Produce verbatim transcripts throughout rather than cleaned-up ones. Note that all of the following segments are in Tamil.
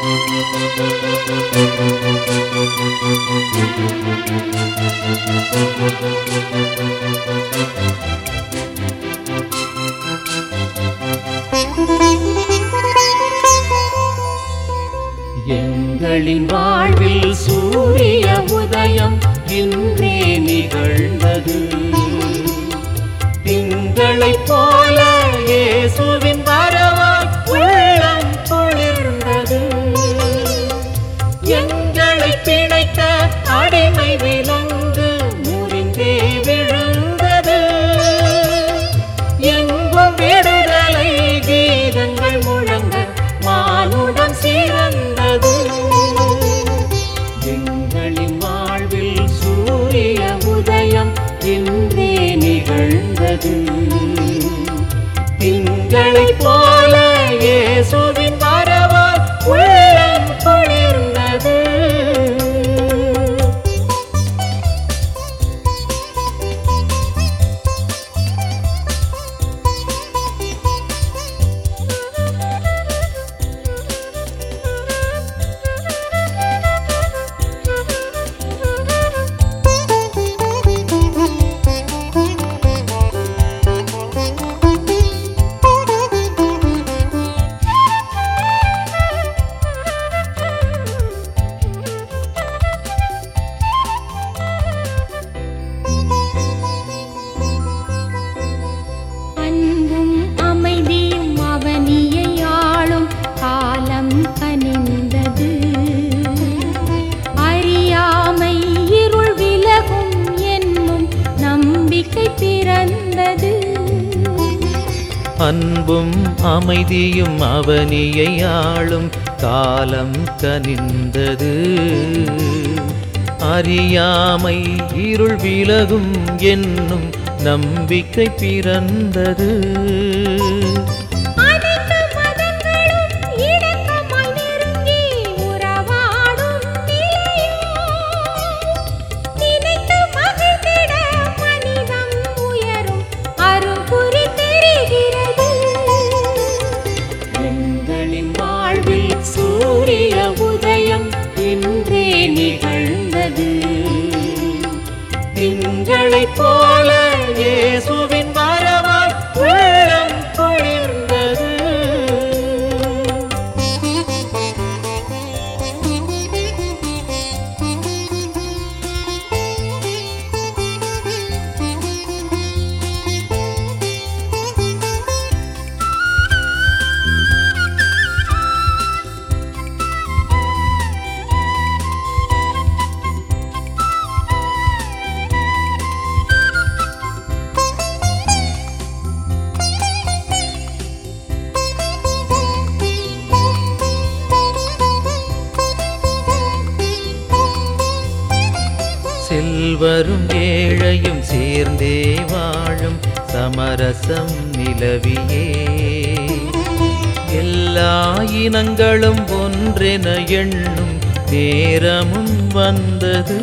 எங்களின் வாழ்வில் சூரிய உதயம் இன்றே நிகழ்ந்தது. திங்களைப் போல இயேசுவின் வரவால் உள்ளம் குளிர்ந்தது. எங்களை பிணைத்த அடிமை விலங்கு முறிந்தே விழுந்தது. எங்கும் விடுதலை கீதங்கள் முழங்க மானுடம் சிறந்தது. எங்களின் வாழ்வில் சூரிய உதயம் இன்றே நிகழ்ந்தது. திங்களைப் போல இயேசுவின் வரவால் உள்ளம் குளிர்ந்தது. அன்பும் அமைதியும் அவனியை ஆளும் காலம் கனிந்தது. அறியாமை இருள் விலகும் என்னும் நம்பிக்கை பிறந்தது. சூரிய உதயம் இன்றே நிகழ்ந்தது. திங்களைப் போல இயேசுவின் வரவால் உள்ளம் குளிர்ந்தது. செல்வரும் ஏழையும் சேர்ந்தே வாழும் சமரசம் நிலவியே. எல்லா இனங்களும் ஒன்றென எண்ணும் நேரமும் வந்தது.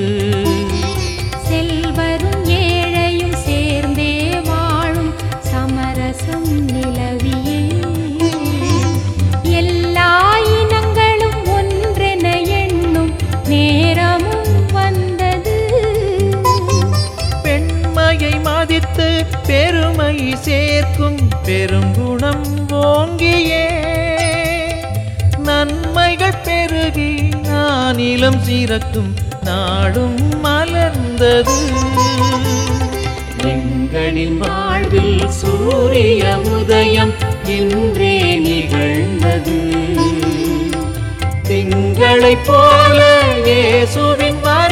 செல்வரும் ஏழையும் சேர்ந்தே வாழும் சமரசம் நிலவியே. எல்லா இனங்களும் ஒன்றென எண்ணும் நேரமும் மதித்து பெருமை சேர்க்கும் பெருங்குணம் ஓங்கியே. நன்மைகள் பெருகி நானிலம் சிறக்கும் நாடும் மலர்ந்தது. எங்களின் வாழ்வில் சூரிய உதயம் இன்றே நிகழ்ந்தது. திங்களைப் போல இயேசுவின்